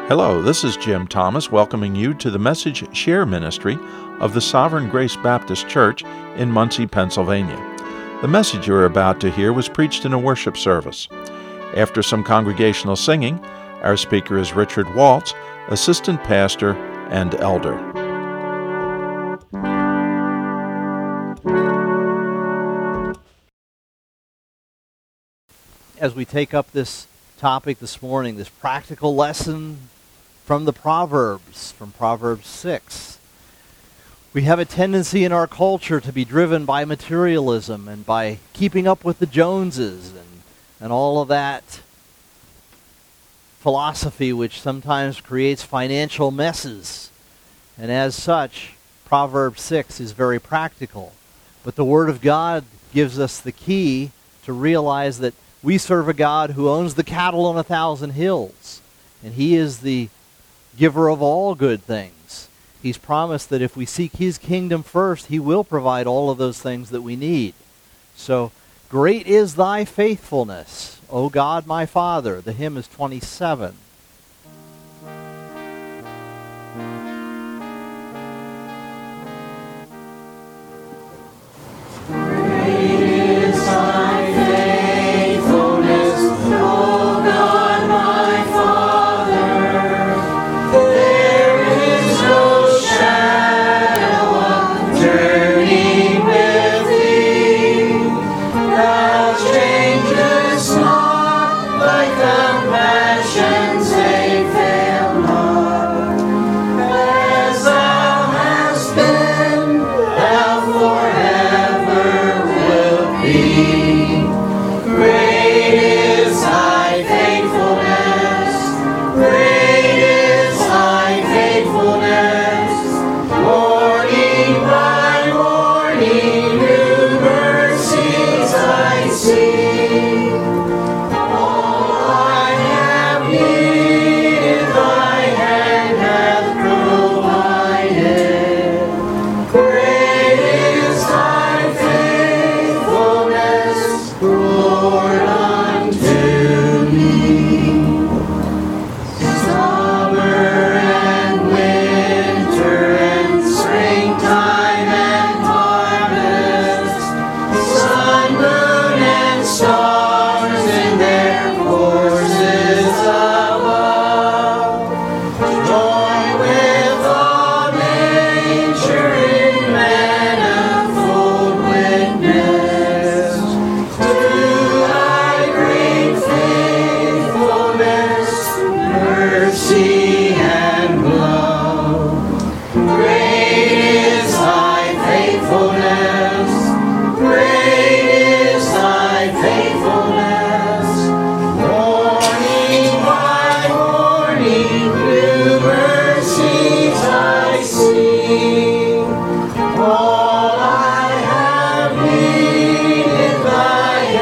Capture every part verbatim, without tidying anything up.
Hello, this is Jim Thomas welcoming you to the Message Share Ministry of the Sovereign Grace Baptist Church in Muncie, Pennsylvania. The message you're about to hear was preached in a worship service. After some congregational singing, our speaker is Richard Waltz, assistant pastor and elder. As we take up this topic this morning, this practical lesson from the Proverbs, from Proverbs six. We have a tendency in our culture to be driven by materialism and by keeping up with the Joneses and, and all of that philosophy which sometimes creates financial messes. And as such, Proverbs six is very practical. But the Word of God gives us the key to realize that we serve a God who owns the cattle on a thousand hills, and He is the giver of all good things. He's promised that if we seek His kingdom first, He will provide all of those things that we need. So, great is thy faithfulness, O God my Father. The hymn is twenty-seven.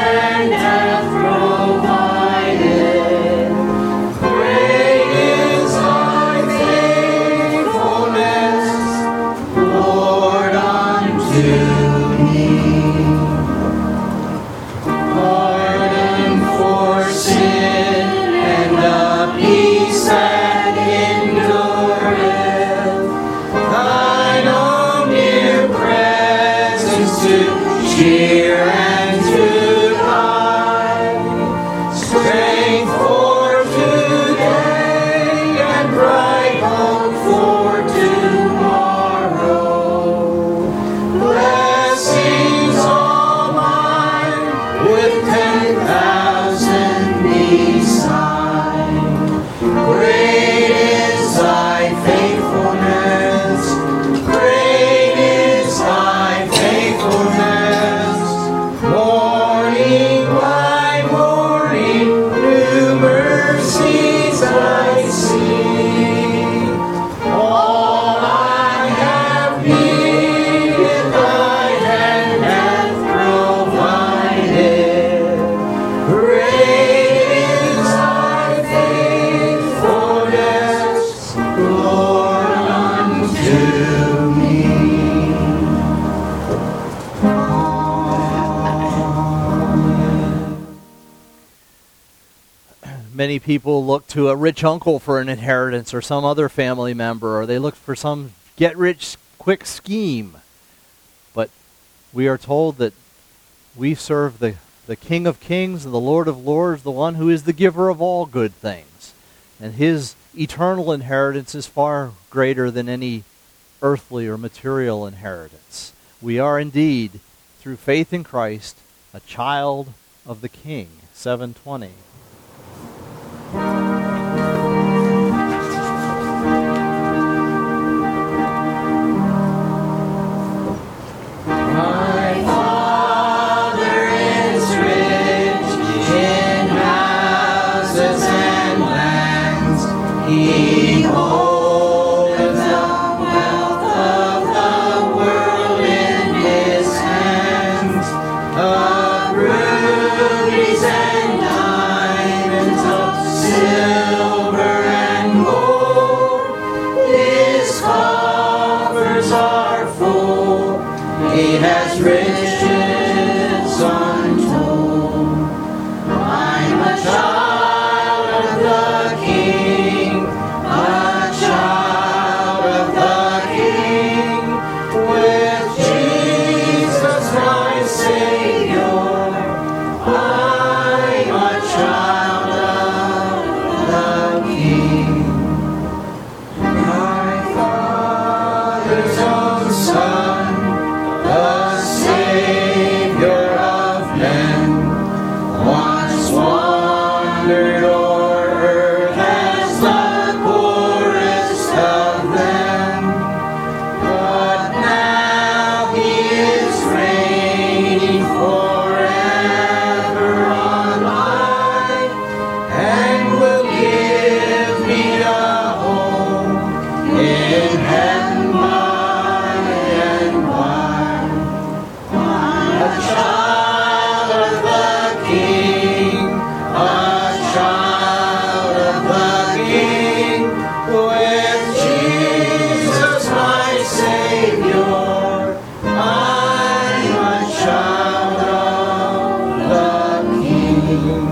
Great is Many people look to a rich uncle for an inheritance or some other family member, or they look for some get-rich-quick scheme. But we are told that we serve the, the King of Kings and the Lord of Lords, the one who is the giver of all good things. And his eternal inheritance is far greater than any earthly or material inheritance. We are indeed, through faith in Christ, a child of the King. seven twenty. He holdeth the wealth of the world in his hands, of rubies and diamonds, of silver and gold. His coffers are full, he has riches untold. I'm a child of the King, a child of the King, with Jesus my Savior. I'm a child of the King. My Father's own Son, the Savior of men, once wandered o'er earth as the poorest of them, but now he is reigning forever on high, and will give me a home in heaven by and by. I'm a child of the King, a child of the King, with Jesus my Savior. I'm a child of the King.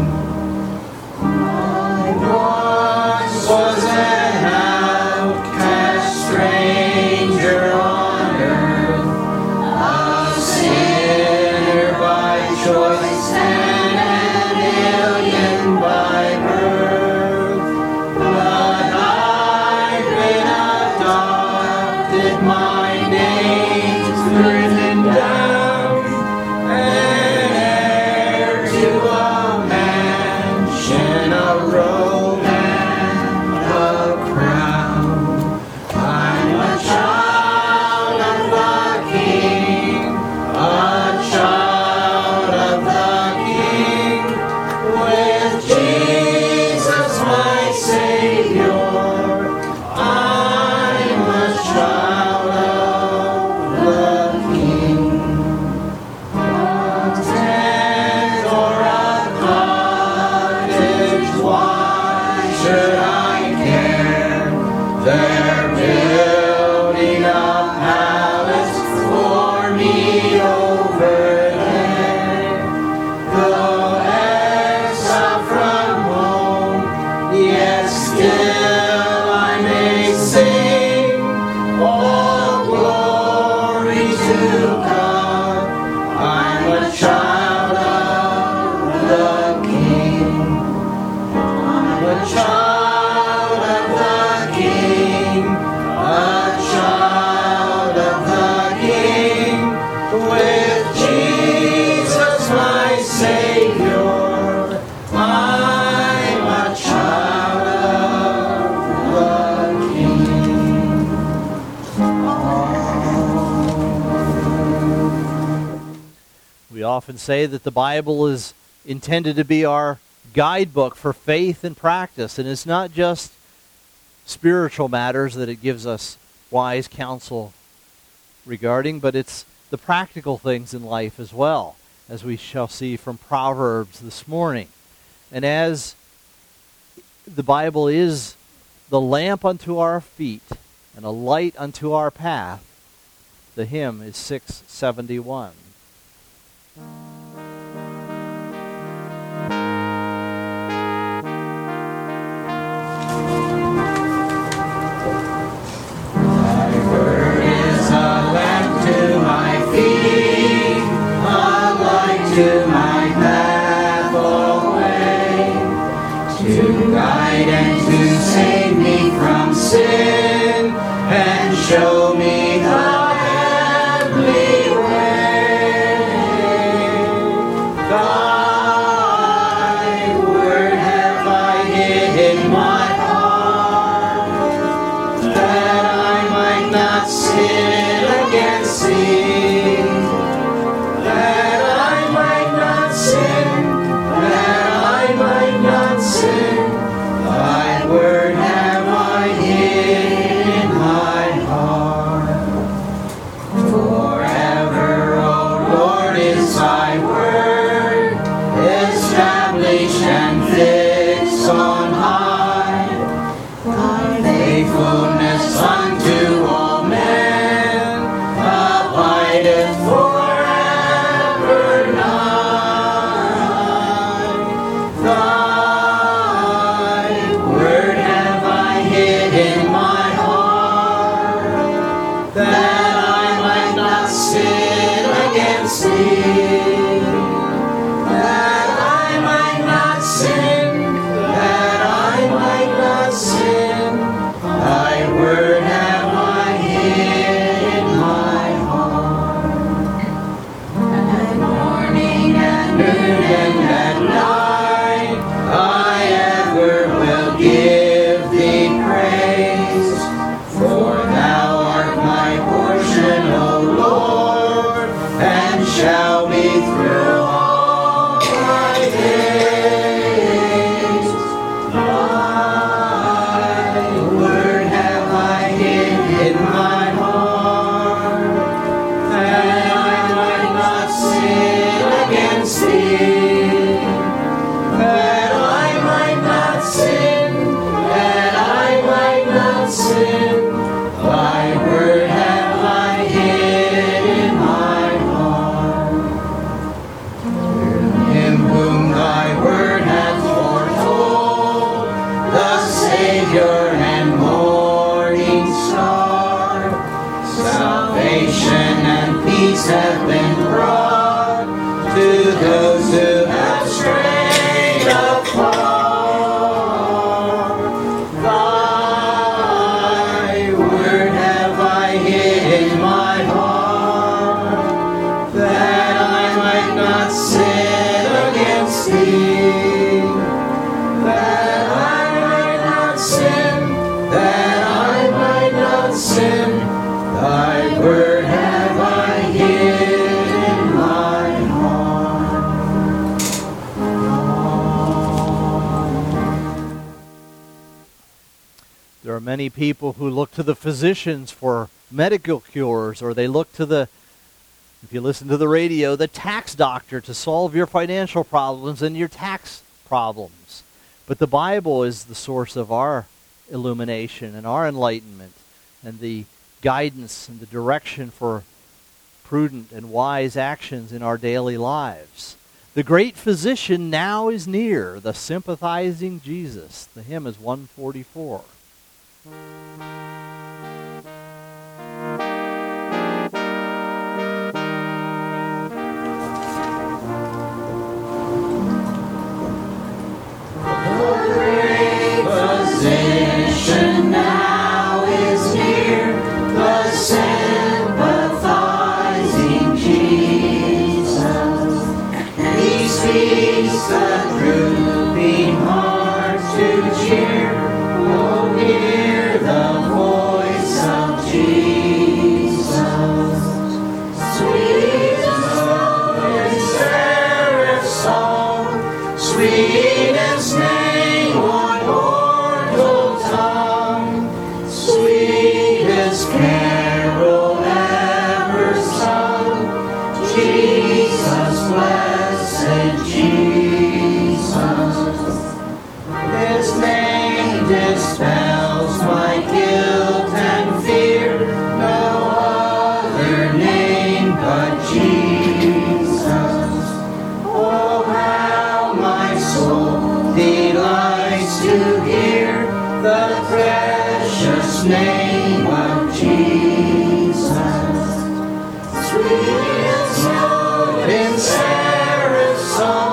I once was an outcast stranger on earth, a sinner by choice and an alien by birth. But I've been adopted, my name's written down, an heir to a mansion, a robe and a crown. I'm a child of the King, a child of the King, with Jesus my Savior. I'm a child of the King. A tent or a cottage, why should I care? They're building a palace for me over there. Though exiled from home, yet still I may sing all glory to God. I'm a child of the King. I'm a child of the King, a child of the King, with Jesus my Savior. I'm a child of the King. We often say that the Bible is intended to be our guidebook for faith and practice, and it's not just spiritual matters that it gives us wise counsel regarding, but it's the practical things in life as well, as we shall see from Proverbs this morning. And as the Bible is the lamp unto our feet and a light unto our path, the hymn is six seventy-one. my path away, to guide and to save me from sin, and show me the heavenly way. Thy word have I hid in my heart, that I might not sin against thee, that I might not sin, that I might not sin. Thy word have I hid in my heart. Forever, O Lord, is thy word, established and fixed on high. Thy faithfulness unto all men abideth forever nigh. Thy word have I hid in my heart, that I might not sin against thee, that I might not sin, that I might not sin. Thy word have I hid in my heart. At morning, at noon, and at night, I ever will give thee praise. For thou art my portion, O Lord, and shall be through all my days. Thy word have I hid in my heart, that I might not sin against thee, that I might not sin, that I might not sin. Thy word have I hid in my heart. Him whom thy word hath foretold, the Savior and morning star, salvation and peace have been brought to those who have strayed afar. Thy word have I hid in my heart, that I might not sin against thee, that I might not sin, that I might not sin. Thy word have I hid in my heart. There are many people who look to the physicians for medical cures, or they look to the, if you listen to the radio, the tax doctor to solve your financial problems and your tax problems. But the Bible is the source of our illumination and our enlightenment and the guidance and the direction for prudent and wise actions in our daily lives. The great physician now is near, the sympathizing Jesus. The hymn is one forty-four. Physician now is near, the sympathizing Jesus. He speaks the drooping heart to cheer. Oh, hear the voice of Jesus. Sweet as seraph song, sweetest name on mortal tongue, sweetest carol ever sung. Jesus, blessed Jesus. His name dispels my guilt and fear. No other name but Jesus. Oh, how my soul delights to hear the precious name of Jesus. Sweetest note in seraph's song.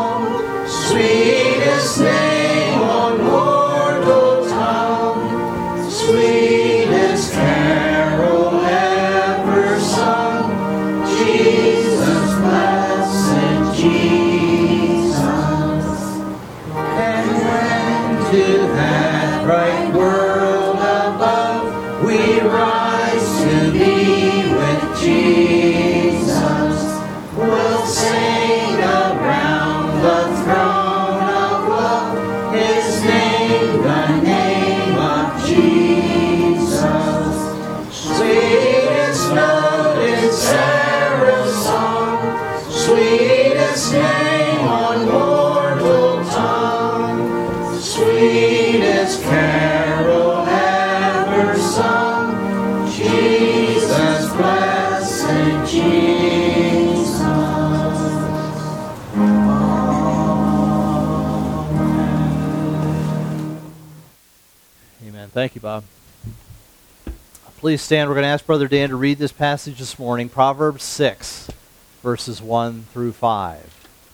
sweetest carol ever sung, Jesus, blessed Jesus. Amen. Thank you, Bob. Please stand. We're going to ask Brother Dan to read this passage this morning, Proverbs six, verses one through five.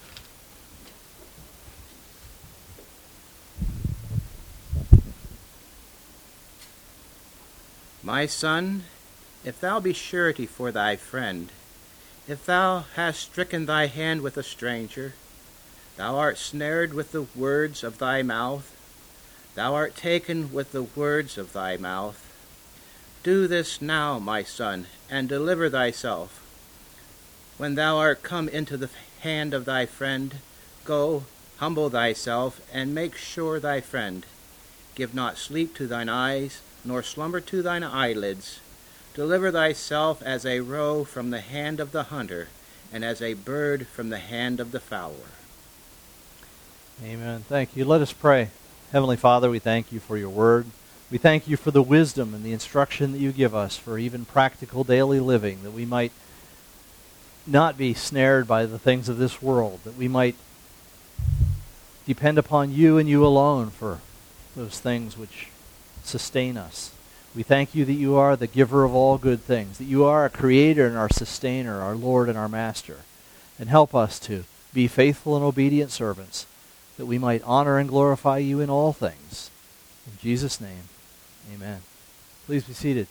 My son, if thou be surety for thy friend, if thou hast stricken thy hand with a stranger, thou art snared with the words of thy mouth, thou art taken with the words of thy mouth. Do this now, my son, and deliver thyself. When thou art come into the hand of thy friend, go, humble thyself, and make sure thy friend. Give not sleep to thine eyes, nor slumber to thine eyelids. Deliver thyself as a roe from the hand of the hunter, and as a bird from the hand of the fowler. Amen. Thank you. Let us pray. Heavenly Father, we thank you for your word. We thank you for the wisdom and the instruction that you give us for even practical daily living, that we might not be snared by the things of this world, that we might depend upon you and you alone for those things which sustain us. We thank you that you are the giver of all good things, that you are our creator and our sustainer, our Lord and our master. And help us to be faithful and obedient servants, that we might honor and glorify you in all things. In Jesus' name, amen. Please be seated.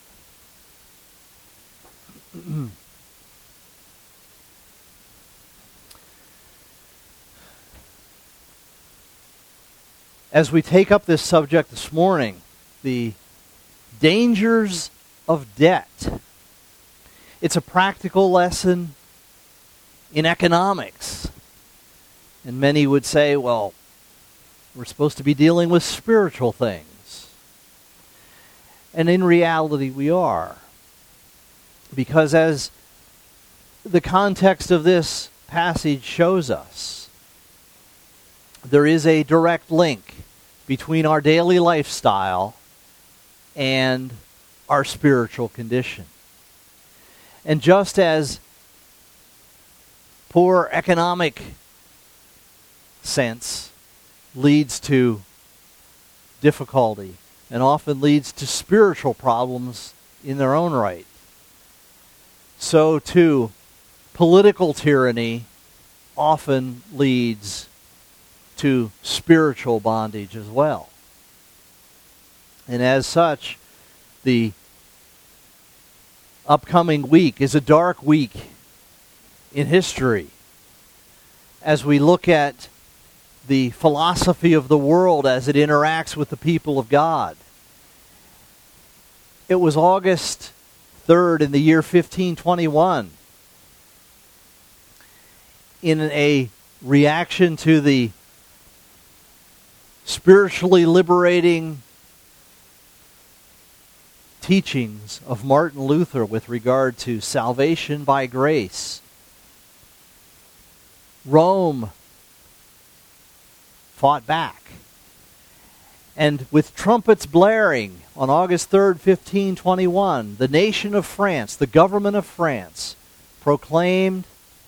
As we take up this subject this morning, the dangers of debt. It's a practical lesson in economics. And many would say, well, we're supposed to be dealing with spiritual things. And in reality, we are. Because as the context of this passage shows us, there is a direct link between our daily lifestyle and our spiritual condition. And just as poor economic sense leads to difficulty and often leads to spiritual problems in their own right, so too political tyranny often leads to spiritual bondage as well. And as such, the upcoming week is a dark week in history as we look at the philosophy of the world as it interacts with the people of God. It was August third in the year fifteen twenty-one. In a reaction to the spiritually liberating teachings of Martin Luther with regard to salvation by grace, Rome fought back. And with trumpets blaring on August third, fifteen twenty-one, the nation of France, the government of France, proclaimed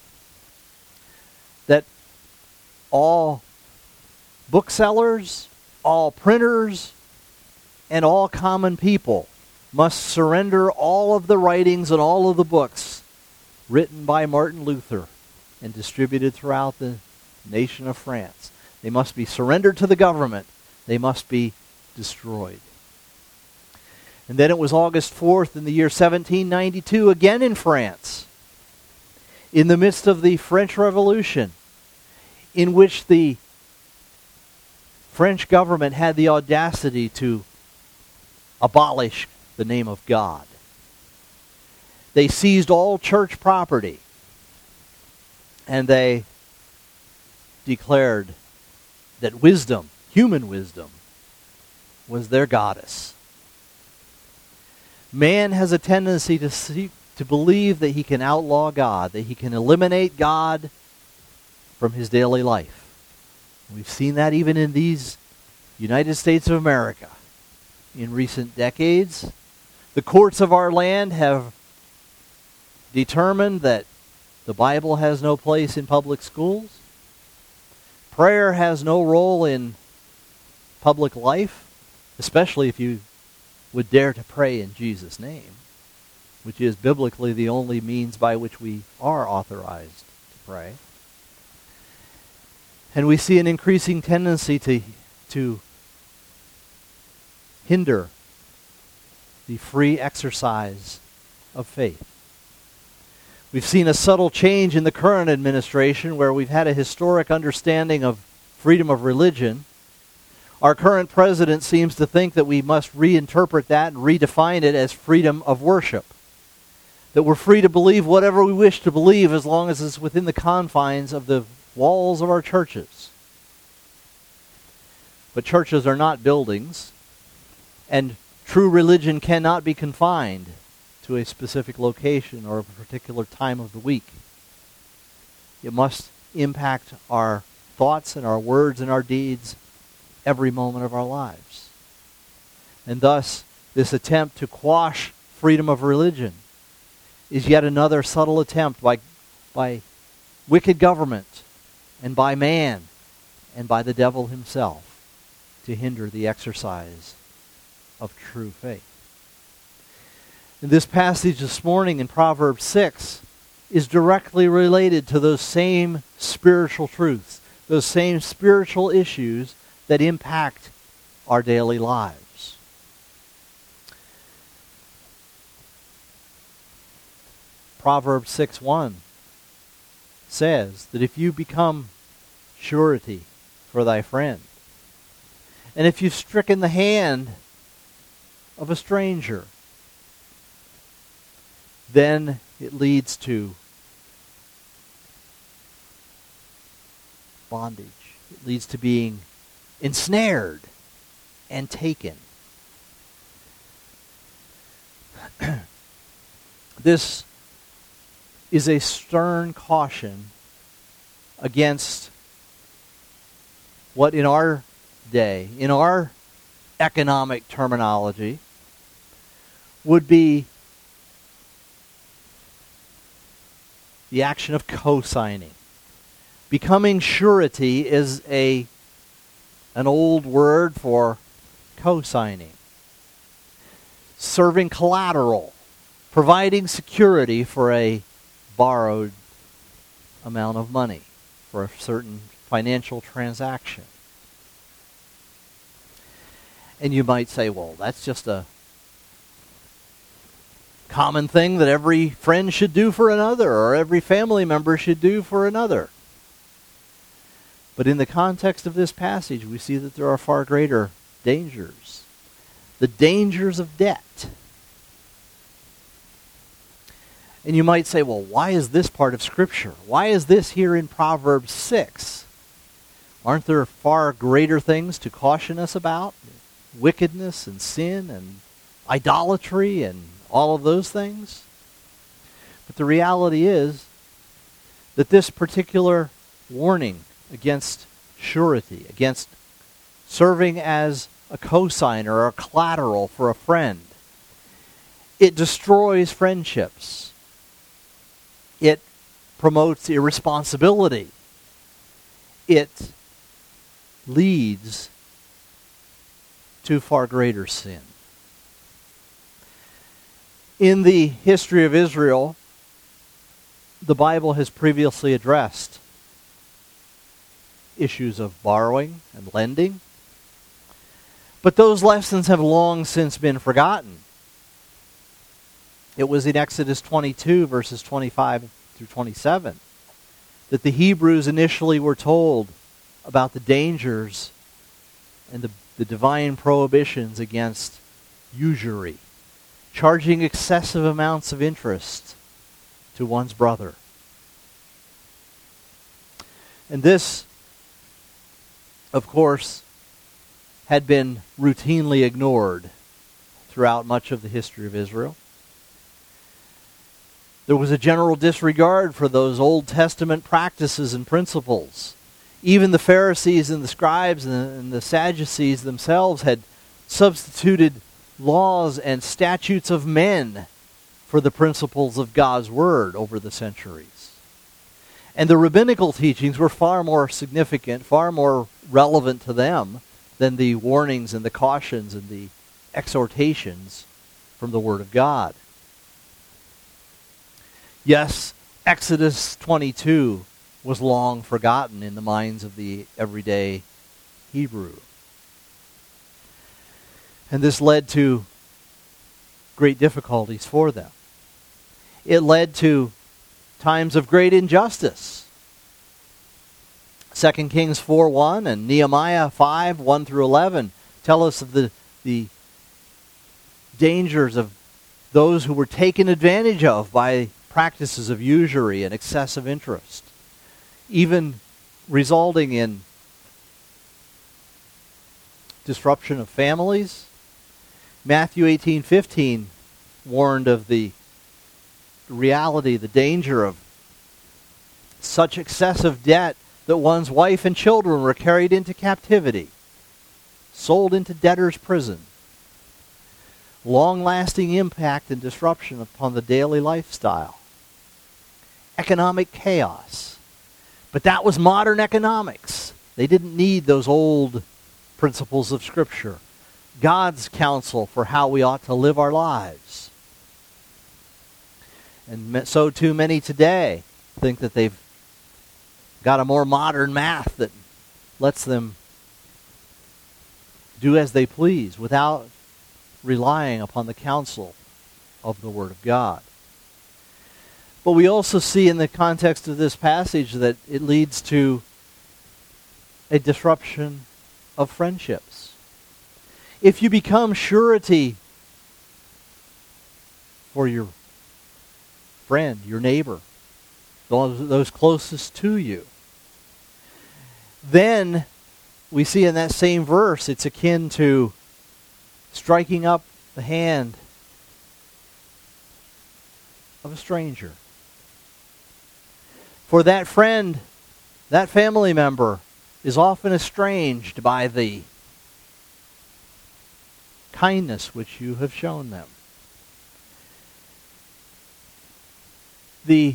that all booksellers, all printers, and all common people must surrender all of the writings and all of the books written by Martin Luther and distributed throughout the nation of France. They must be surrendered to the government. They must be destroyed. And then it was August fourth in the year seventeen ninety-two, again in France, in the midst of the French Revolution, in which the French government had the audacity to abolish the name of God. They seized all church property, and they declared that wisdom, human wisdom, was their goddess. Man has a tendency to see, to believe that he can outlaw God, that he can eliminate God from his daily life. We've seen that even in these United States of America. In recent decades, the courts of our land have determined that the Bible has no place in public schools. Prayer has no role in public life, especially if you would dare to pray in Jesus' name, which is biblically the only means by which we are authorized to pray. And we see an increasing tendency to, to hinder the free exercise of faith. We've seen a subtle change in the current administration where we've had a historic understanding of freedom of religion. Our current president seems to think that we must reinterpret that and redefine it as freedom of worship. That we're free to believe whatever we wish to believe as long as it's within the confines of the walls of our churches. But churches are not buildings, and true religion cannot be confined to a specific location or a particular time of the week. It must impact our thoughts and our words and our deeds every moment of our lives. And thus, this attempt to quash freedom of religion is yet another subtle attempt by, by wicked government and by man and by the devil himself to hinder the exercise of true faith. And this passage this morning in Proverbs six is directly related to those same spiritual truths, those same spiritual issues that impact our daily lives. Proverbs six one says that if you become surety for thy friend, and if you've stricken the hand of a stranger, then it leads to bondage. It leads to being ensnared and taken. This is a stern caution against what in our day, in our economic terminology, would be the action of co-signing. Becoming surety is a an old word for co-signing. Serving collateral, providing security for a borrowed amount of money, for a certain financial transaction. And you might say, well, that's just a common thing that every friend should do for another, or every family member should do for another. But in the context of this passage, we see that there are far greater dangers. The dangers of debt. And you might say, well, why is this part of Scripture? Why is this here in Proverbs six? Aren't there far greater things to caution us about? Wickedness and sin and idolatry and all of those things? But the reality is that this particular warning against surety, against serving as a cosigner or a collateral for a friend, it destroys friendships. It promotes irresponsibility. It leads to far greater sin. In the history of Israel, the Bible has previously addressed issues of borrowing and lending, but those lessons have long since been forgotten. It was in Exodus twenty-two, verses twenty-five through twenty-seven, that the Hebrews initially were told about the dangers and the, the divine prohibitions against usury, charging excessive amounts of interest to one's brother. And this, of course, had been routinely ignored throughout much of the history of Israel. There was a general disregard for those Old Testament practices and principles. Even the Pharisees and the scribes and the, and the Sadducees themselves had substituted laws and statutes of men for the principles of God's Word over the centuries. And the rabbinical teachings were far more significant, far more relevant to them than the warnings and the cautions and the exhortations from the Word of God. Yes, Exodus twenty-two was long forgotten in the minds of the everyday Hebrew. And this led to great difficulties for them. It led to times of great injustice. Second Kings four one and Nehemiah five one through eleven tell us of the, the dangers of those who were taken advantage of by practices of usury and excessive interest, even resulting in disruption of families. Matthew eighteen fifteen warned of the reality, the danger of such excessive debt that one's wife and children were carried into captivity, sold into debtor's prison. Long-lasting impact and disruption upon the daily lifestyle. Economic chaos. But that was modern economics. They didn't need those old principles of Scripture. God's counsel for how we ought to live our lives. And so too many today think that they've got a more modern math that lets them do as they please without relying upon the counsel of the Word of God. But we also see in the context of this passage that it leads to a disruption of friendships. If you become surety for your friend, your neighbor, those, those closest to you, then we see in that same verse it's akin to striking up the hand of a stranger. For that friend, that family member, is often estranged by the kindness which you have shown them. The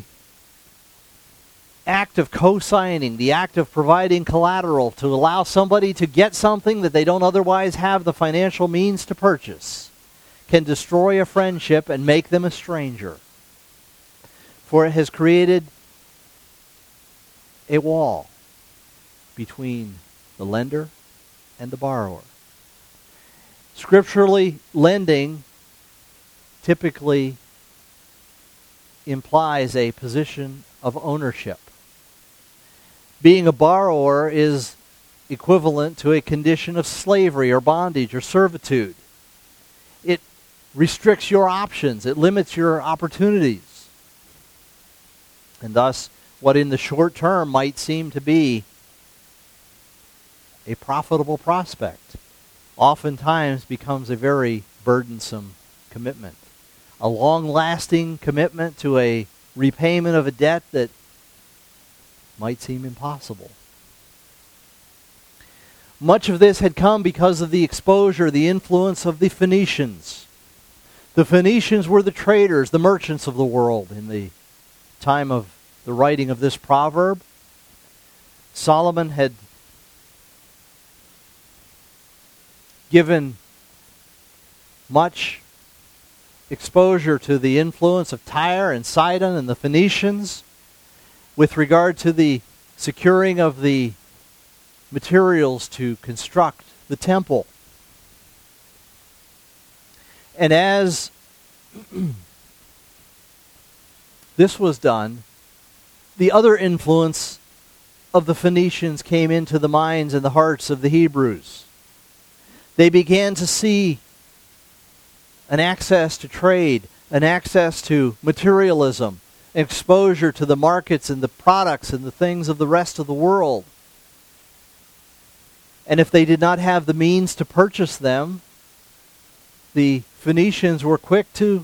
act of co-signing, the act of providing collateral to allow somebody to get something that they don't otherwise have the financial means to purchase, can destroy a friendship and make them a stranger. For it has created a wall between the lender and the borrower. Scripturally, lending typically implies a position of ownership. Being a borrower is equivalent to a condition of slavery or bondage or servitude. It restricts your options. It limits your opportunities. And thus, what in the short term might seem to be a profitable prospect oftentimes becomes a very burdensome commitment. A long-lasting commitment to a repayment of a debt that might seem impossible. Much of this had come because of the exposure, the influence of the Phoenicians. The Phoenicians were the traders, the merchants of the world in the time of the writing of this proverb. Solomon had given much exposure to the influence of Tyre and Sidon and the Phoenicians with regard to the securing of the materials to construct the temple. And as this was done, the other influence of the Phoenicians came into the minds and the hearts of the Hebrews. They began to see an access to trade, an access to materialism, exposure to the markets and the products and the things of the rest of the world. And if they did not have the means to purchase them, the Phoenicians were quick to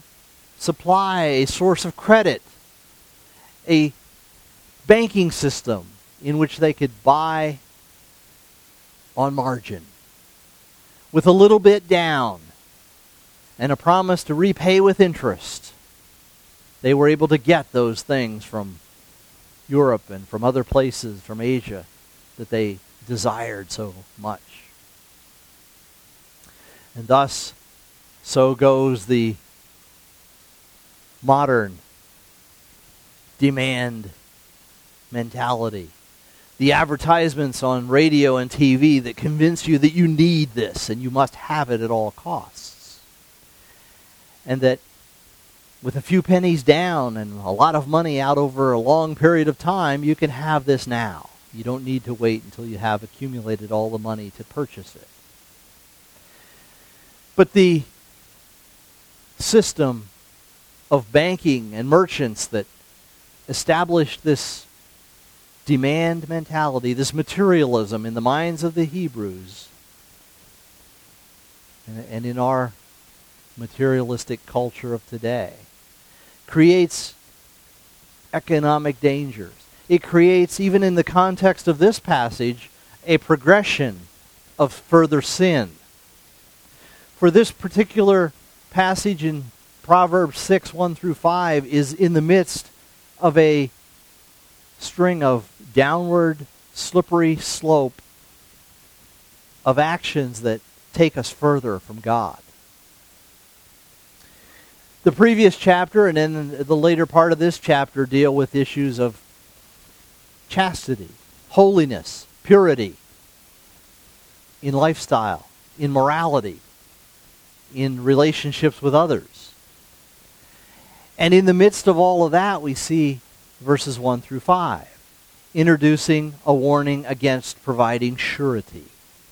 supply a source of credit, a banking system in which they could buy on margin, with a little bit down, and a promise to repay with interest. They were able to get those things from Europe and from other places, from Asia, that they desired so much. And thus, so goes the modern demand mentality. The advertisements on radio and T V that convince you that you need this and you must have it at all costs. And that with a few pennies down and a lot of money out over a long period of time, you can have this now. You don't need to wait until you have accumulated all the money to purchase it. But the system of banking and merchants that established this demand mentality, this materialism in the minds of the Hebrews, and, and in our materialistic culture of today, creates economic dangers. It creates, even in the context of this passage, a progression of further sin. For this particular passage in Proverbs six, one through five is in the midst of a string of downward, slippery slope of actions that take us further from God. The previous chapter and then the later part of this chapter deal with issues of chastity, holiness, purity, in lifestyle, in morality, in relationships with others. And in the midst of all of that, we see verses one through five, introducing a warning against providing surety.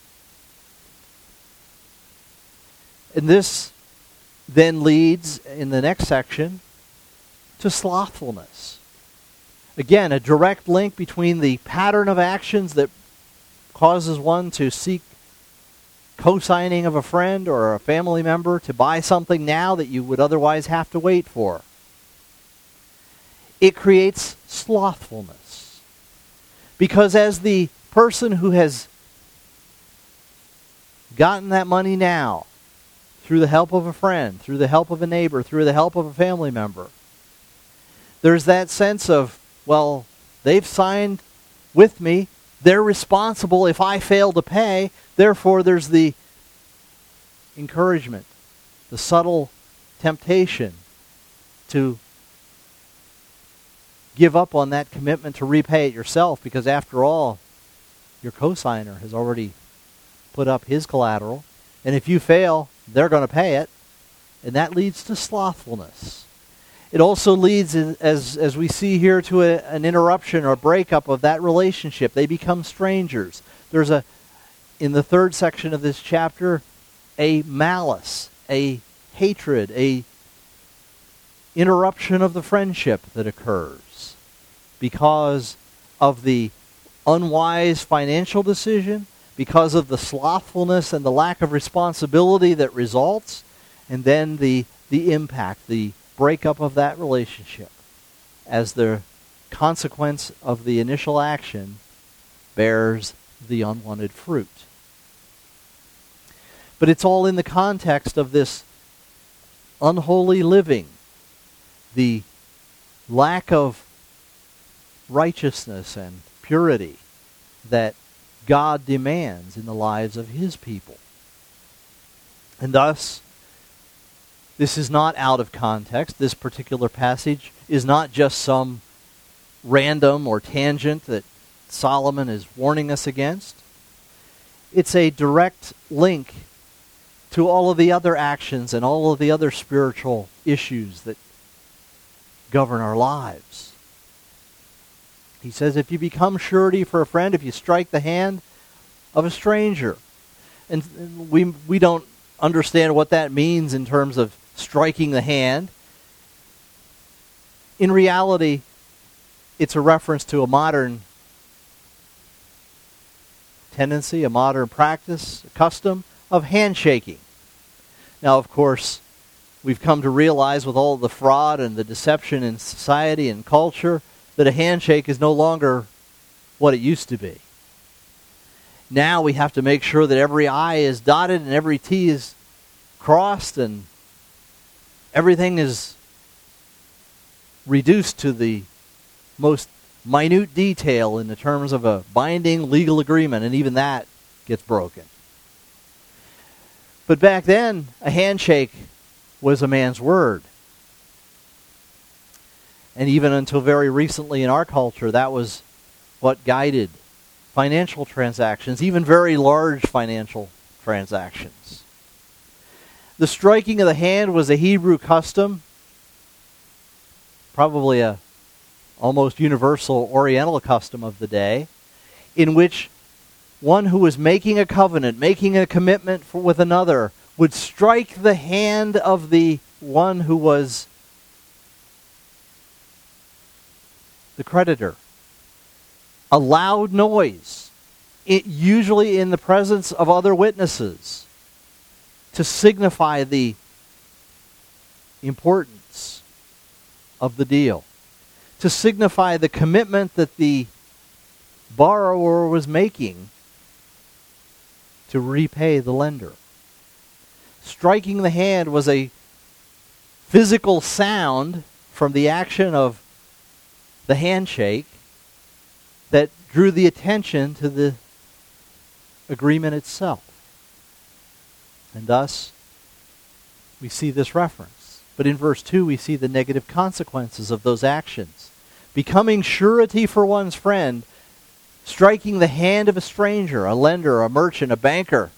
And this then leads, in the next section, to slothfulness. Again, a direct link between the pattern of actions that causes one to seek co-signing of a friend or a family member to buy something now that you would otherwise have to wait for. It creates slothfulness. Because as the person who has gotten that money now, through the help of a friend, through the help of a neighbor, through the help of a family member, there's that sense of, well, they've signed with me, they're responsible if I fail to pay, therefore there's the encouragement, the subtle temptation to give up on that commitment to repay it yourself, because after all, your cosigner has already put up his collateral, and if you fail, they're going to pay it, and that leads to slothfulness. It also leads, as as we see here, to a, an interruption or breakup of that relationship. They become strangers. There's a, in the third section of this chapter, a malice, a hatred, a interruption of the friendship that occurs because of the unwise financial decision, because of the slothfulness and the lack of responsibility that results, and then the the impact, the breakup of that relationship as the consequence of the initial action bears the unwanted fruit. But it's all in the context of this unholy living, the lack of righteousness and purity that God demands in the lives of His people. And thus, this is not out of context. This particular passage is not just some random or tangent that Solomon is warning us against. It's a direct link to all of the other actions and all of the other spiritual issues that govern our lives. He says, if you become surety for a friend, if you strike the hand of a stranger. And we we don't understand what that means in terms of striking the hand. In reality, it's a reference to a modern tendency, a modern practice, a custom of handshaking. Now, of course, we've come to realize with all the fraud and the deception in society and culture that a handshake is no longer what it used to be. Now we have to make sure that every I is dotted and every T is crossed and everything is reduced to the most minute detail in the terms of a binding legal agreement, and even that gets broken. But back then, a handshake was a man's word. And even until very recently in our culture, that was what guided financial transactions, even very large financial transactions. The striking of the hand was a Hebrew custom, probably a almost universal Oriental custom of the day, in which one who was making a covenant, making a commitment for, with another, would strike the hand of the one who was the creditor. A loud noise, it, usually in the presence of other witnesses, to signify the importance of the deal, to signify the commitment that the borrower was making to repay the lender. Striking the hand was a physical sound from the action of the handshake that drew the attention to the agreement itself. And thus, we see this reference. But in verse two, we see the negative consequences of those actions. Becoming surety for one's friend, striking the hand of a stranger, a lender, a merchant, a banker.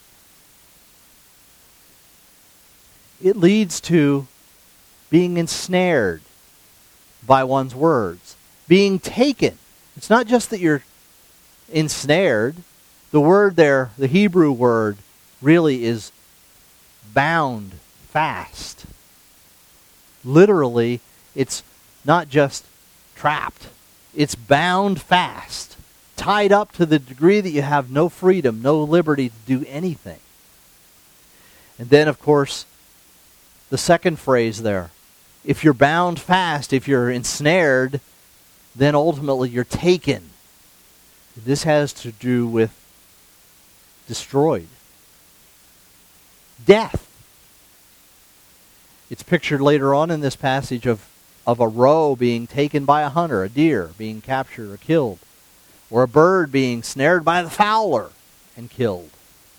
It leads to being ensnared by one's words, being taken. It's not just that you're ensnared. The word there, the Hebrew word, really is bound fast. Literally, it's not just trapped. It's bound fast, tied up to the degree that you have no freedom, no liberty to do anything. And then, of course, the second phrase there, if you're bound fast, if you're ensnared, then ultimately you're taken. This has to do with destroyed. Death. It's pictured later on in this passage of, of a roe being taken by a hunter, a deer being captured or killed, or a bird being snared by the fowler and killed.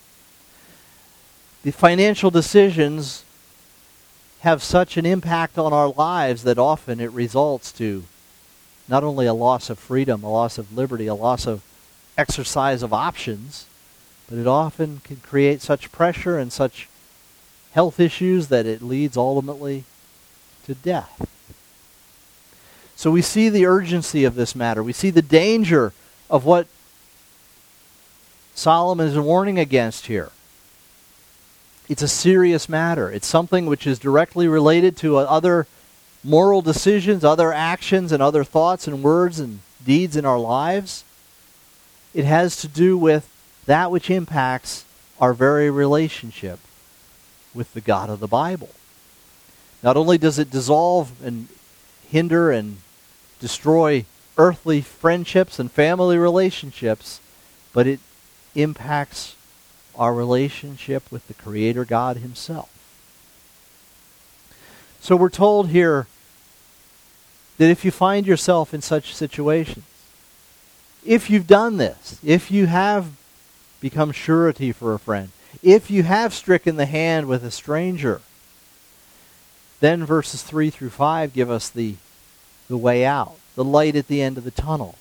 The financial decisions have such an impact on our lives that often it results to not only a loss of freedom, a loss of liberty, a loss of exercise of options, but it often can create such pressure and such health issues that it leads ultimately to death. So we see the urgency of this matter. We see the danger of what Solomon is warning against here. It's a serious matter. It's something which is directly related to other moral decisions, other actions, and other thoughts and words and deeds in our lives. It has to do with that which impacts our very relationship with the God of the Bible. Not only does it dissolve and hinder and destroy earthly friendships and family relationships, but it impacts our relationship with the Creator God Himself. So we're told here that if you find yourself in such situations, if you've done this, if you have become surety for a friend, if you have stricken the hand with a stranger, then verses three through five give us the, the way out, the light at the end of the tunnel.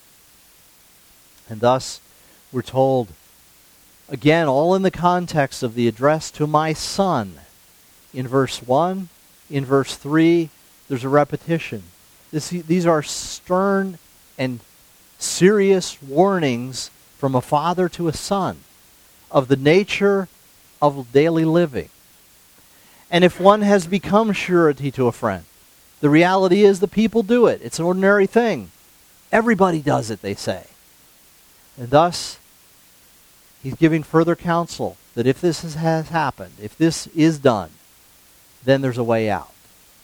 And thus, we're told, again, all in the context of the address to my son. In verse one, in verse three, there's a repetition. This, these are stern and serious warnings from a father to a son of the nature of daily living. And if one has become surety to a friend, the reality is the people do it. It's an ordinary thing. Everybody does it, they say. And thus, he's giving further counsel that if this has, has happened, if this is done, then there's a way out.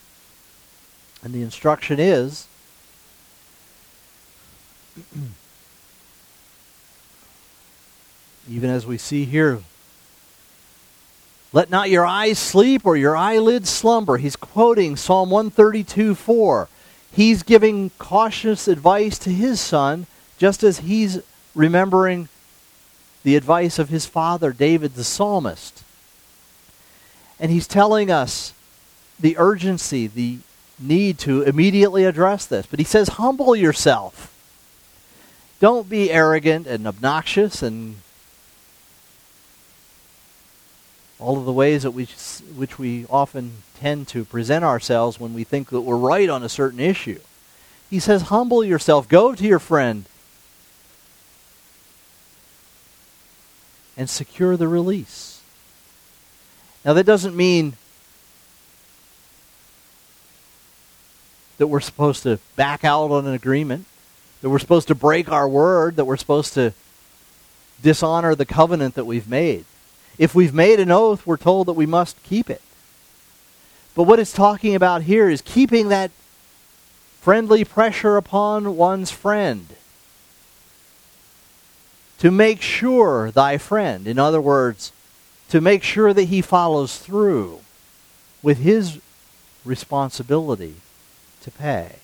And the instruction is Even as we see here, let not your eyes sleep or your eyelids slumber. He's quoting Psalm one thirty-two four. He's giving cautious advice to his son, just as he's remembering the advice of his father, David the psalmist. And he's telling us the urgency, the need to immediately address this. But he says, humble yourself. Don't be arrogant and obnoxious and all of the ways that we, which we often tend to present ourselves when we think that we're right on a certain issue. He says, humble yourself. Go to your friend and secure the release. Now, that doesn't mean that we're supposed to back out on an agreement, that we're supposed to break our word, that we're supposed to dishonor the covenant that we've made. If we've made an oath, we're told that we must keep it. But what it's talking about here is keeping that friendly pressure upon one's friend to make sure thy friend, in other words, to make sure that he follows through with his responsibility to pay.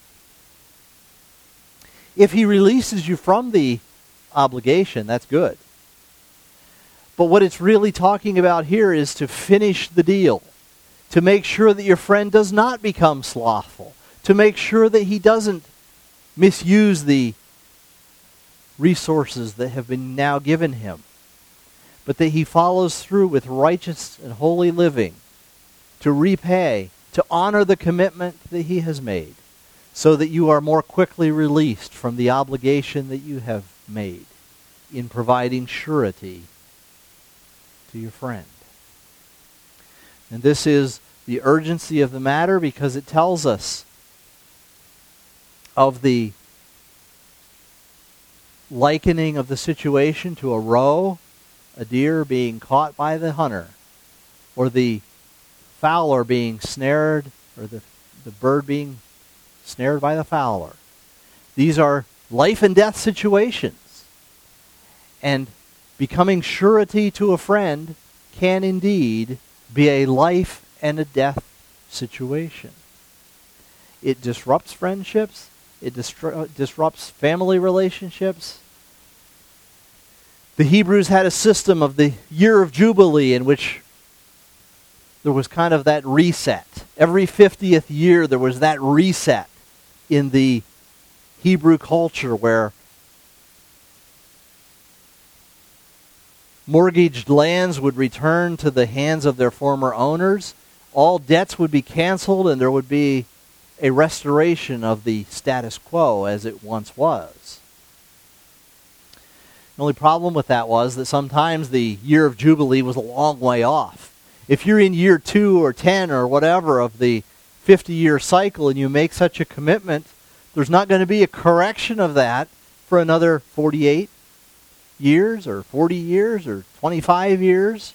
If he releases you from the obligation, that's good. But what it's really talking about here is to finish the deal, to make sure that your friend does not become slothful, to make sure that he doesn't misuse the resources that have been now given him, but that he follows through with righteous and holy living to repay, to honor the commitment that he has made, so that you are more quickly released from the obligation that you have made in providing surety to your friend. And this is the urgency of the matter because it tells us of the likening of the situation to a roe, a deer being caught by the hunter, or the fowler being snared, or the, the bird being snared by the fowler. These are life and death situations. And becoming surety to a friend can indeed be a life and a death situation. It disrupts friendships. It distru- disrupts family relationships. The Hebrews had a system of the year of Jubilee in which there was kind of that reset. Every fiftieth year there was that reset in the Hebrew culture where mortgaged lands would return to the hands of their former owners. All debts would be canceled and there would be a restoration of the status quo as it once was. The only problem with that was that sometimes the year of Jubilee was a long way off. If you're in year two or ten or whatever of the fifty-year cycle and you make such a commitment, there's not going to be a correction of that for another forty-eight years or forty years or twenty-five years.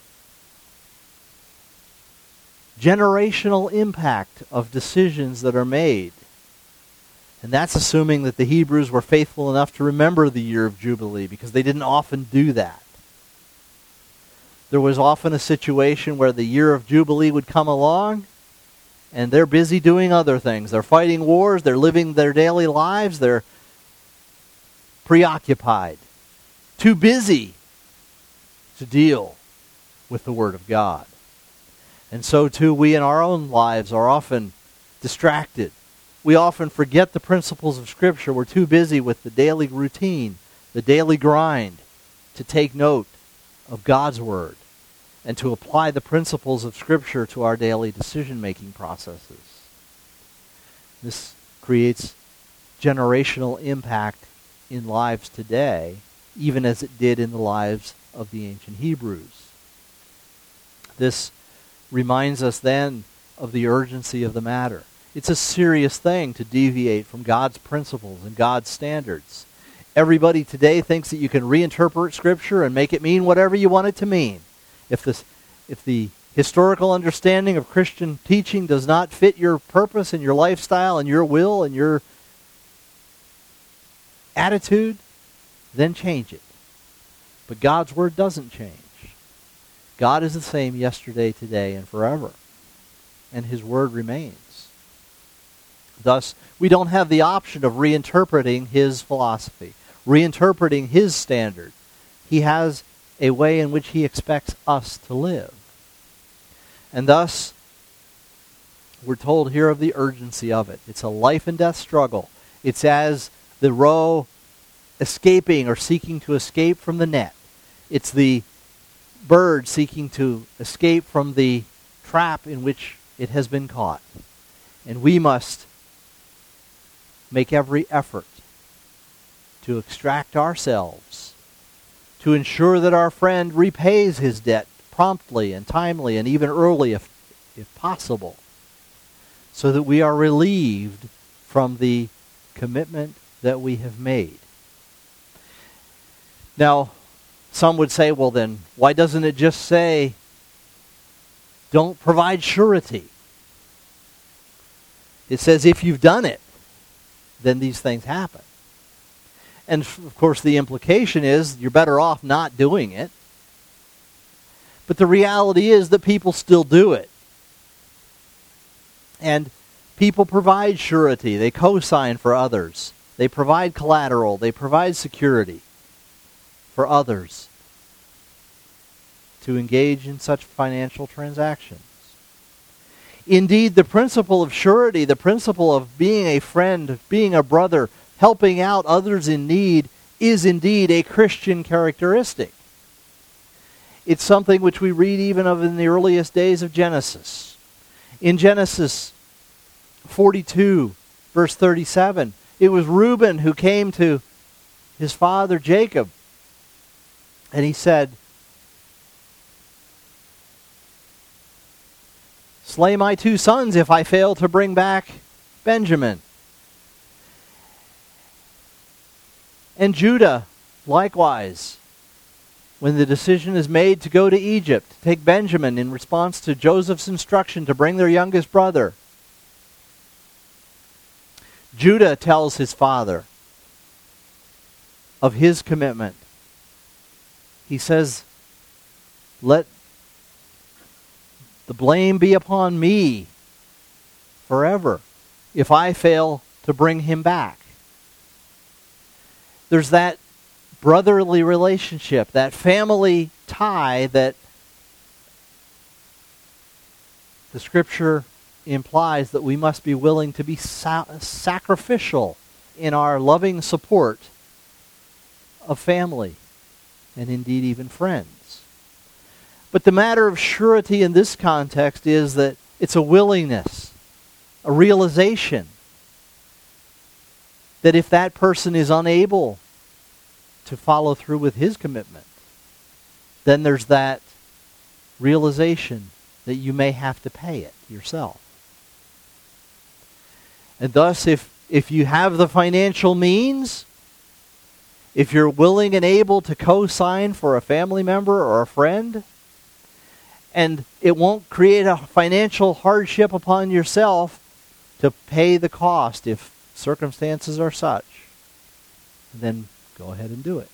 Generational impact of decisions that are made. And that's assuming that the Hebrews were faithful enough to remember the year of Jubilee, because they didn't often do that. There was often a situation where the year of Jubilee would come along, and they're busy doing other things. They're fighting wars, they're living their daily lives, they're preoccupied, too busy to deal with the Word of God. And so too, we in our own lives are often distracted. We often forget the principles of Scripture. We're too busy with the daily routine, the daily grind, to take note of God's Word and to apply the principles of Scripture to our daily decision-making processes. This creates generational impact in lives today, even as it did in the lives of the ancient Hebrews. This reminds us then of the urgency of the matter. It's a serious thing to deviate from God's principles and God's standards. Everybody today thinks that you can reinterpret Scripture and make it mean whatever you want it to mean. If this, if the historical understanding of Christian teaching does not fit your purpose and your lifestyle and your will and your attitude, then change it. But God's word doesn't change. God is the same yesterday, today, and forever. And his word remains. Thus, we don't have the option of reinterpreting his philosophy, reinterpreting his standard. He has a way in which he expects us to live. And thus, we're told here of the urgency of it. It's a life and death struggle. It's as the roe escaping or seeking to escape from the net. It's the bird seeking to escape from the trap in which it has been caught. And we must make every effort to extract ourselves, to ensure that our friend repays his debt promptly and timely and even early if, if possible, so that we are relieved from the commitment that we have made. Now, some would say, well then, why doesn't it just say, don't provide surety? It says if you've done it, then these things happen. And of course the implication is you're better off not doing it. But the reality is that people still do it. And people provide surety. They co-sign for others. They provide collateral. They provide security for others to engage in such financial transactions. Indeed, the principle of surety, the principle of being a friend, of being a brother, helping out others in need, is indeed a Christian characteristic. It's something which we read even of in the earliest days of Genesis. In Genesis forty-two, verse thirty-seven, it was Reuben who came to his father Jacob, and he said, slay my two sons if I fail to bring back Benjamin. And Judah, likewise, when the decision is made to go to Egypt, to take Benjamin in response to Joseph's instruction to bring their youngest brother, Judah tells his father of his commitment. He says, let the blame be upon me forever if I fail to bring him back. There's that brotherly relationship, that family tie that the Scripture implies that we must be willing to be sa- sacrificial in our loving support of family and indeed even friends. But the matter of surety in this context is that it's a willingness, a realization that if that person is unable to follow through with his commitment, then there's that realization that you may have to pay it yourself. And thus, if, if you have the financial means, if you're willing and able to co-sign for a family member or a friend, and it won't create a financial hardship upon yourself to pay the cost if circumstances are such, then go ahead and do it.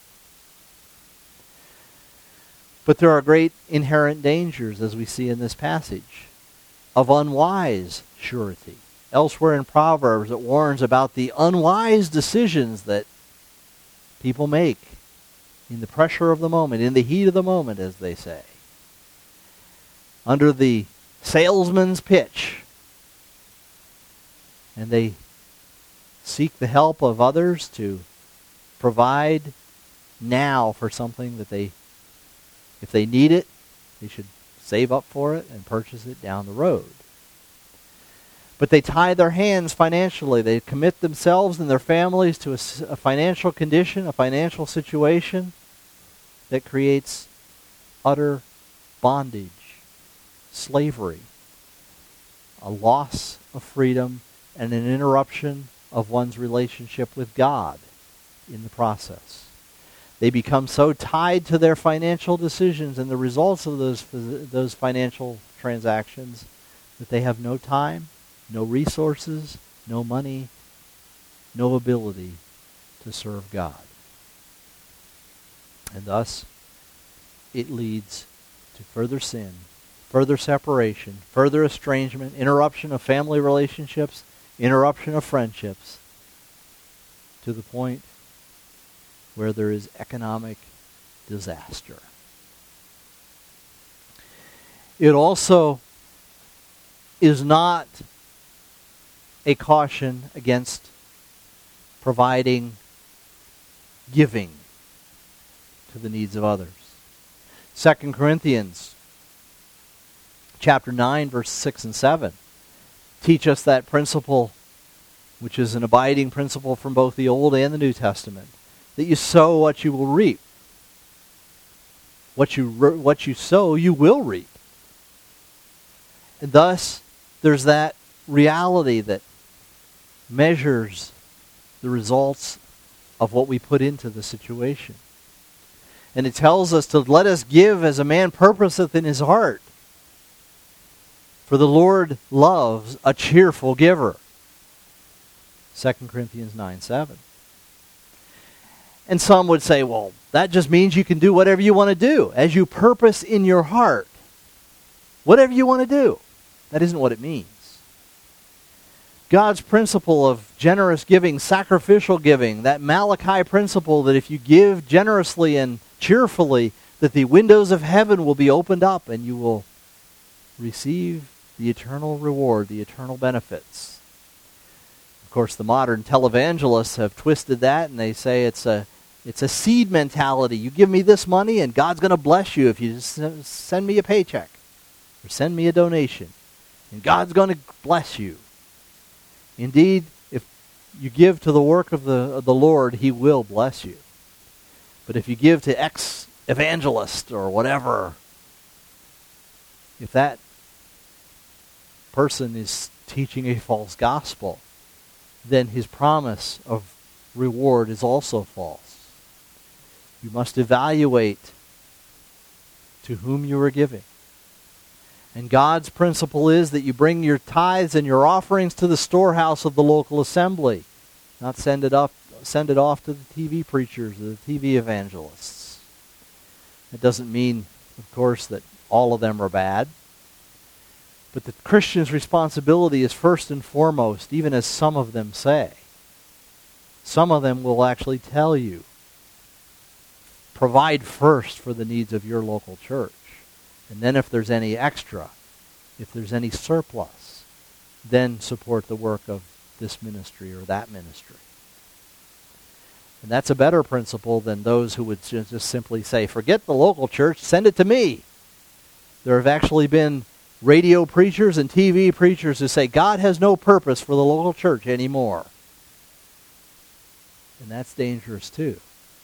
But there are great inherent dangers, as we see in this passage, of unwise surety. Elsewhere in Proverbs, it warns about the unwise decisions that people make in the pressure of the moment, in the heat of the moment, as they say. Under the salesman's pitch. And they seek the help of others to provide now for something that they, if they need it, they should save up for it and purchase it down the road. But they tie their hands financially. They commit themselves and their families to a, a financial condition, a financial situation that creates utter bondage, slavery, a loss of freedom, and an interruption of one's relationship with God in the process. They become so tied to their financial decisions and the results of those those financial transactions that they have no time, no resources, no money, no ability to serve God. And thus, it leads to further sin, further separation, further estrangement, interruption of family relationships, interruption of friendships, to the point where there is economic disaster. It also is not a caution against providing, giving to the needs of others. Second Corinthians chapter nine, verse six and seven teach us that principle, which is an abiding principle from both the Old and the New Testament, that you sow what you will reap. What you re- what you sow, you will reap. And thus, there's that reality that measures the results of what we put into the situation. And it tells us to let us give as a man purposeth in his heart. For the Lord loves a cheerful giver. Second Corinthians nine seven. And some would say, well, that just means you can do whatever you want to do, as you purpose in your heart. Whatever you want to do. That isn't what it means. God's principle of generous giving, sacrificial giving, that Malachi principle that if you give generously and cheerfully, that the windows of heaven will be opened up and you will receive the eternal reward, the eternal benefits. Of course, the modern televangelists have twisted that, and they say it's a it's a seed mentality. You give me this money and God's going to bless you if you just send me a paycheck or send me a donation. And God's going to bless you. Indeed, if you give to the work of the, of the Lord, He will bless you. But if you give to ex-evangelist or whatever, if that person is teaching a false gospel, then his promise of reward is also false. You must evaluate to whom you are giving. And God's principle is that you bring your tithes and your offerings to the storehouse of the local assembly, not send it up, send it off to the T V preachers or the T V evangelists. It doesn't mean, of course, that all of them are bad. But the Christian's responsibility is first and foremost, even as some of them say. Some of them will actually tell you, provide first for the needs of your local church. And then if there's any extra, if there's any surplus, then support the work of this ministry or that ministry. And that's a better principle than those who would just simply say, forget the local church, send it to me. There have actually been radio preachers and T V preachers who say God has no purpose for the local church anymore. And that's dangerous too.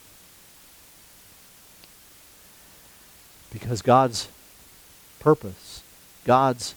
Because God's purpose, God's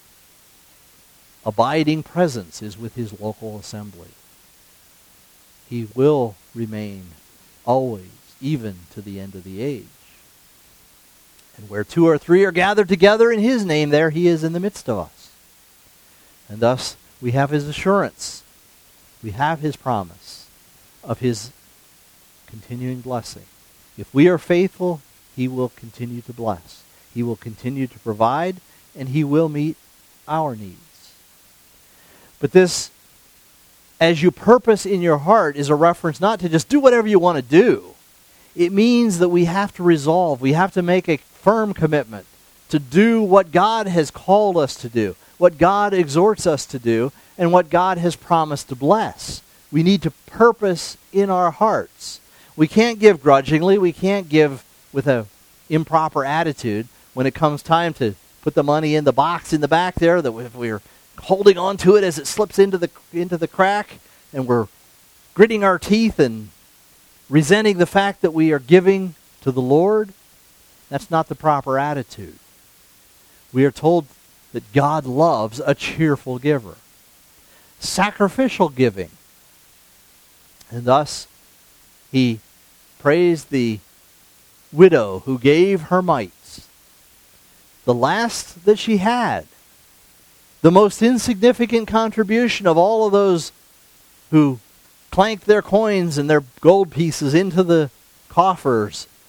abiding presence is with His local assembly. He will remain always, even to the end of the age. And where two or three are gathered together in His name, there He is in the midst of us. And thus, we have His assurance. We have His promise of His continuing blessing. If we are faithful, He will continue to bless. He will continue to provide, and He will meet our needs. But this, as you purpose in your heart, is a reference not to just do whatever you want to do. It means that we have to resolve, we have to make a firm commitment to do what God has called us to do, what God exhorts us to do, and what God has promised to bless. We need to purpose in our hearts. We can't give grudgingly. We can't give with an improper attitude when it comes time to put the money in the box in the back there, that if we're holding on to it as it slips into the into the crack, and we're gritting our teeth and resenting the fact that we are giving to the Lord, that's not the proper attitude. We are told that God loves a cheerful giver. Sacrificial giving. And thus, He praised the widow who gave her mites, the last that she had, the most insignificant contribution of all of those who clanked their coins and their gold pieces into the coffers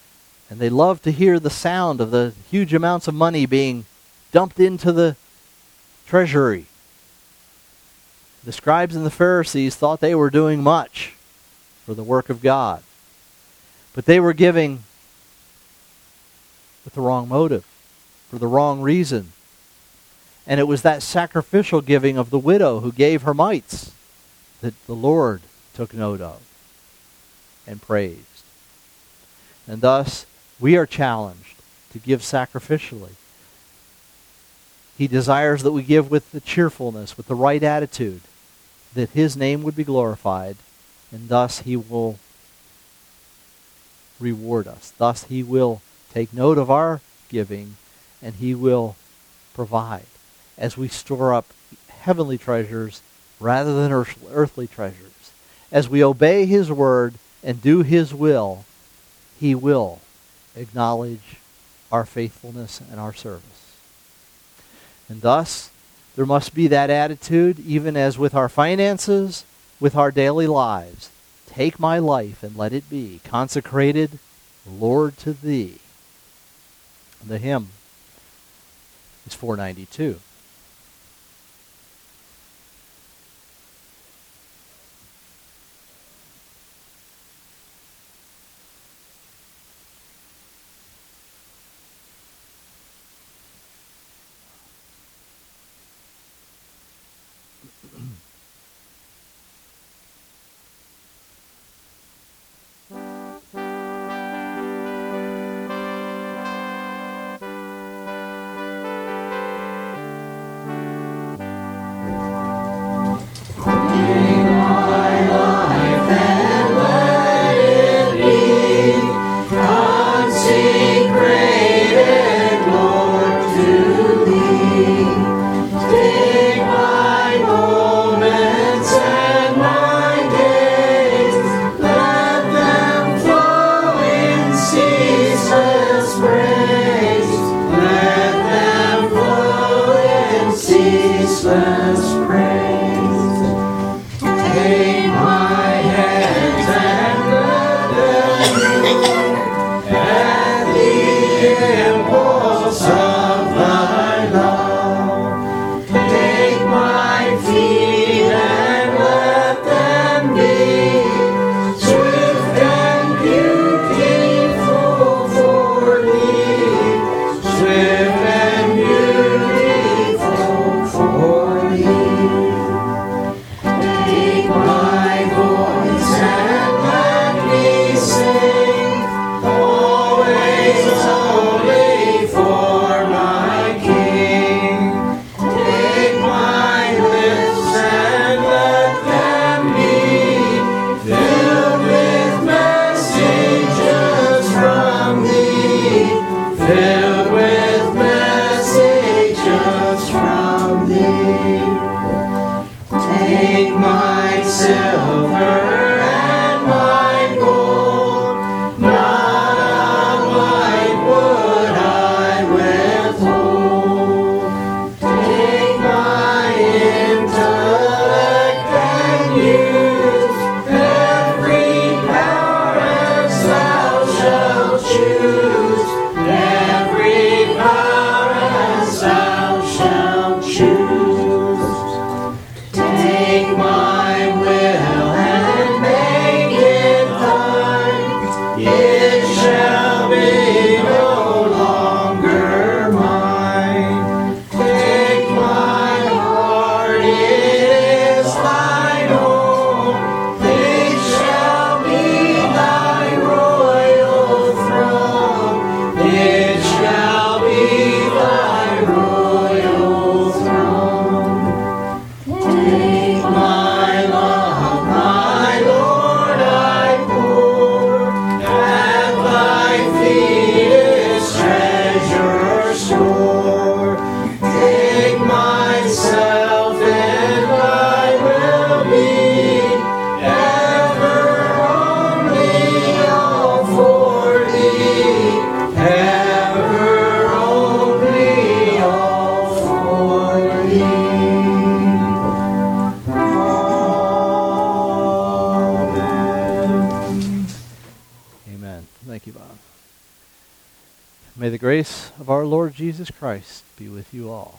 And they loved to hear the sound of the huge amounts of money being dumped into the treasury. The scribes and the Pharisees thought they were doing much for the work of God. But they were giving with the wrong motive, for the wrong reason. And it was that sacrificial giving of the widow who gave her mites that the Lord took note of and praised. And thus, we are challenged to give sacrificially. He desires that we give with the cheerfulness, with the right attitude, that His name would be glorified, and thus He will reward us. Thus He will take note of our giving, and He will provide as we store up heavenly treasures rather than earth- earthly treasures. As we obey His word and do His will, He will acknowledge our faithfulness and our service. And thus, there must be that attitude, even as with our finances, with our daily lives. Take my life and let it be consecrated, Lord, to Thee. The hymn is four ninety-two. Every grace of our Lord Jesus Christ be with you all.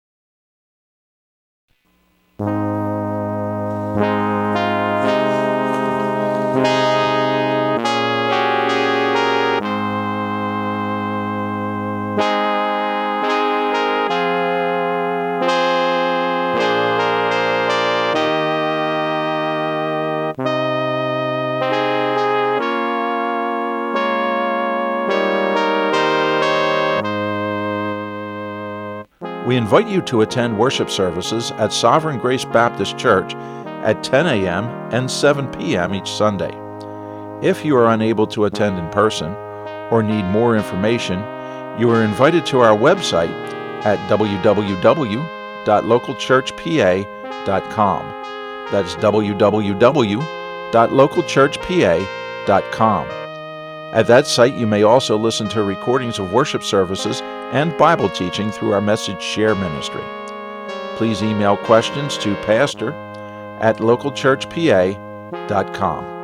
We invite you to attend worship services at Sovereign Grace Baptist Church at ten a.m. and seven p.m. each Sunday. If you are unable to attend in person or need more information, you are invited to our website at w w w dot local church p a dot com. That's w w w dot local church p a dot com. At that site, you may also listen to recordings of worship services and Bible teaching through our Message Share ministry. Please email questions to pastor at local church p a dot com.